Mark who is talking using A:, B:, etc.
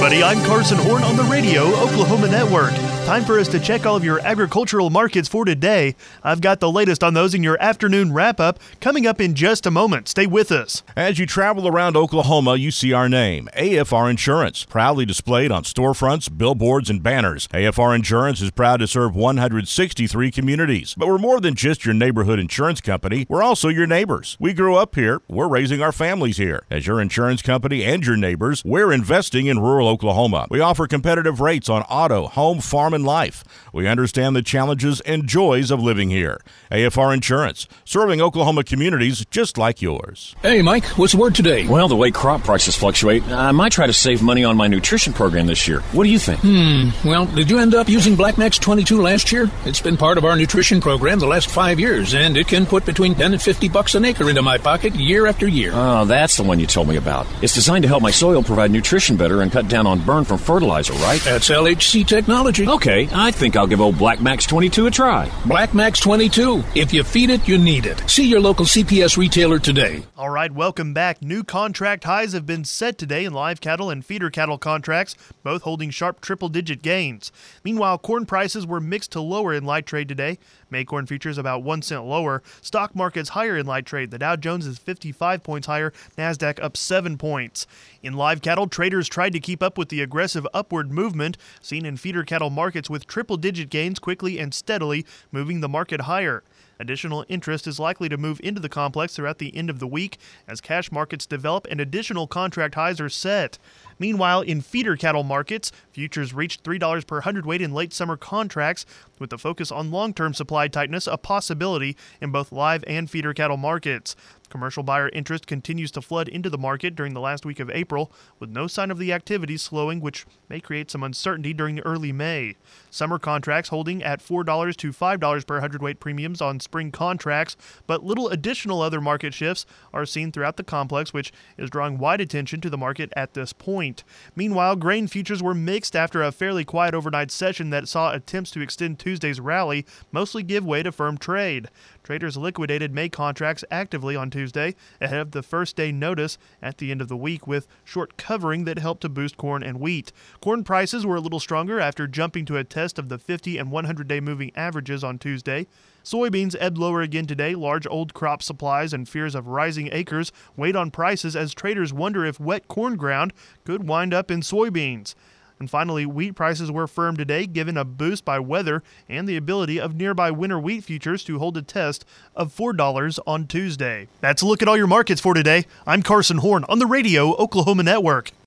A: everybody. I'm Carson Horn on the Radio Oklahoma Network. Time for us to check all of your agricultural markets for today. I've got the latest on those in your afternoon wrap-up coming up in just a moment. Stay with us.
B: As you travel around Oklahoma, you see our name, AFR Insurance, proudly displayed on storefronts, billboards, and banners. AFR Insurance is proud to serve 163 communities. But we're more than just your neighborhood insurance company. We're also your neighbors. We grew up here. We're raising our families here. As your insurance company and your neighbors, we're investing in rural Oklahoma. We offer competitive rates on auto, home, farm, and life. We understand the challenges and joys of living here. AFR Insurance, serving Oklahoma communities just like yours.
C: Hey, Mike, what's the word today?
D: Well, the way crop prices fluctuate, I might try to save money on my nutrition program this year. What do you think?
C: Well, did you end up using Black Max 22 last year? It's been part of our nutrition program the last 5 years, and it can put between $10 and $50 an acre into my pocket year after year.
D: Oh, that's the one you told me about. It's designed to help my soil provide nutrition better and cut down on burn from fertilizer, right?
C: That's LHC technology.
D: Okay, I think I'll give old Black Max 22 a try.
C: Black Max 22. If you feed it, you need it. See your local CPS retailer today.
A: All right, welcome back. New contract highs have been set today in live cattle and feeder cattle contracts, both holding sharp triple-digit gains. Meanwhile, corn prices were mixed to lower in light trade today. May corn futures about 1 cent lower. Stock markets higher in light trade. The Dow Jones is 55 points higher. NASDAQ up 7 points. In live cattle, traders tried to keep up with the aggressive upward movement seen in feeder cattle markets with triple-digit gains quickly and steadily moving the market higher. Additional interest is likely to move into the complex throughout the end of the week as cash markets develop and additional contract highs are set. Meanwhile, in feeder cattle markets, futures reached $3 per hundredweight in late summer contracts, with the focus on long-term supply tightness a possibility in both live and feeder cattle markets. Commercial buyer interest continues to flood into the market during the last week of April, with no sign of the activity slowing, which may create some uncertainty during early May. Summer contracts holding at $4 to $5 per hundredweight premiums on spring contracts, but little additional other market shifts are seen throughout the complex, which is drawing wide attention to the market at this point. Meanwhile, grain futures were mixed after a fairly quiet overnight session that saw attempts to extend Tuesday's rally mostly give way to firm trade. Traders liquidated May contracts actively on Tuesday ahead of the first day notice at the end of the week with short covering that helped to boost corn and wheat. Corn prices were a little stronger after jumping to a test of the 50 and 100-day moving averages on Tuesday. Soybeans ebbed lower again today. Large old crop supplies and fears of rising acres weighed on prices as traders wonder if wet corn ground could wind up in soybeans. And finally, wheat prices were firm today, given a boost by weather and the ability of nearby winter wheat futures to hold a test of $4 on Tuesday. That's a look at all your markets for today. I'm Carson Horn on the Radio Oklahoma Network.